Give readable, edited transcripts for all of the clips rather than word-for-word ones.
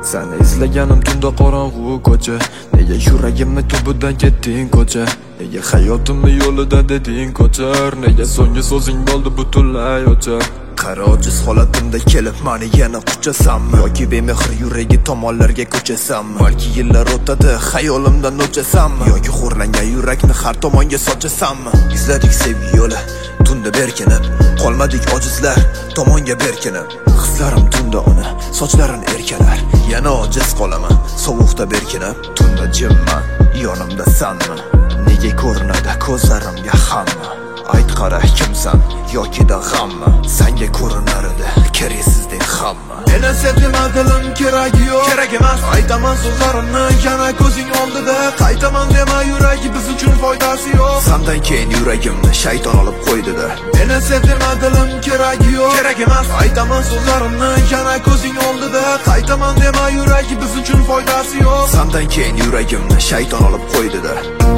Seni izlaganim tunda qorong'u ko'cha. Nega yuragimni tubidan ketding ko'cha? Nega hayotimni yo'lida deding ko'char? Nega so'nggi so'zing bo'ldi butunlay o'char? Qara ojiz holatimda kelib mani yana quchasanmi? Yoki bemehr yuragi tomonlarga ko'chasanmi? Balki yillar o'tadi, xayolimdan o'chasanmi? Yoki xo'rlangan yurakni har tomonga sochasanmi? Izladik sevgi yo'li, tunda berkinib, qolmadik ojizlar tomonga berkinib. Hislarim tunda uni, sochlarin erkalar. Yana ojiz qolaman, sovuqda berkinib. Tunda jimman, yonimda sanmi? Nega ko'rinadi ko'zlarimga hamma? Ayt qara kimsan yoki da g'ammi? Senga ko'rinar edi keraksizdek hamma. Meni sevdimadim keragi yo'q, kerak emas. Aytaman so'zlarimni yana ko'zing oldida. Qaytaman dema yuragi biz uchun foydasi yo'q. Sendan keyin yuragimni shayton olib qo'ydi-da. Meni sevdimadim keragi yo'q, kerak emas. Aytaman so'zlarimni yana ko'zing oldida. Qaytaman dema yuragi biz uchun foydasi yo'q. Sendan keyin yuragimni shayton olib qo'ydi-da.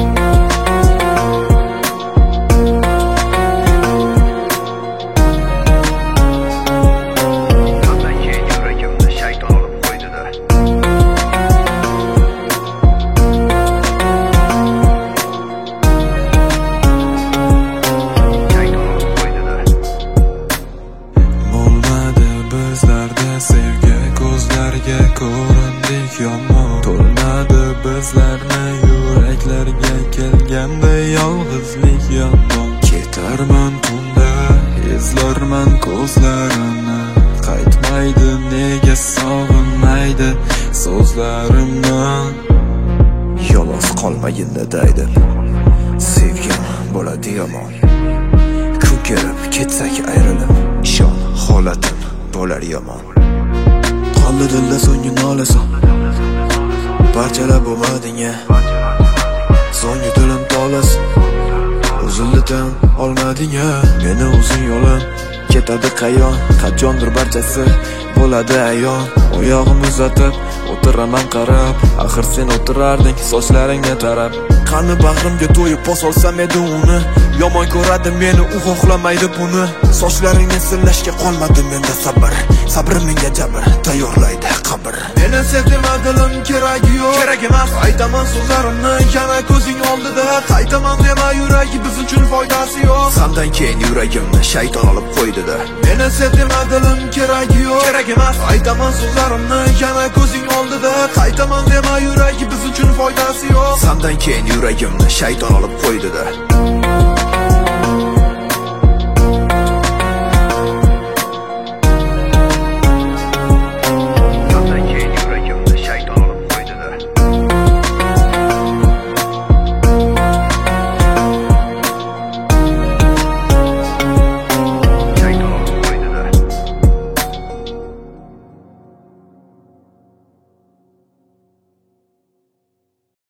Ko'rindik yomon, to'lmadi bizlarni yuraklarga kelganda yolg'izlik yomon. Ketarman tunda, izlarman ko'zlarini. Qaytmaydi nega sog'inmaydi so'zlarimni. Yolg'iz qolmaganda deydi, sevgim bo'ladi yomon. Kun kelib ketsak ayrilib, ishon holatim bo'lar yomon. Qoldi dilda so'nggi nolasan, parchalab bo'lmading-a. So'nggi dilim tolas, o'zildan olmading-a. Meni uzun yo'lim ketadi qayon, qachondir barchasi bo'ladi ayon. Oyog'im uzatib o'tiraman qarab, axir sen o'tirarding sochlaringni tarab. Qani bag'rimga to'yib posolsam edi uni. Yomon ko'radi meni, u xohlamaydi buni. Sochlaringni sillashga qolmadi menda sabr. Sabrim menga jabr tayyorlaydi qabr. Meni sevdimadim keragi yo'q, kerak emas. Aytaman so'zlarimni yana ko'zing oldida. Qaytaman dema yuragi biz uchun foydasi yo'q. Sendan keyin yuragimni shayton olib qo'ydi-da. Meni sevdimadim keragi yo'q, kerak emas. Aytaman so'zlarimni yana ko'zing oldida. Qaytaman dema yuragi biz uchun foydasi yo'q. Sendan keyin yuragimni shayton olib qo'ydi-da.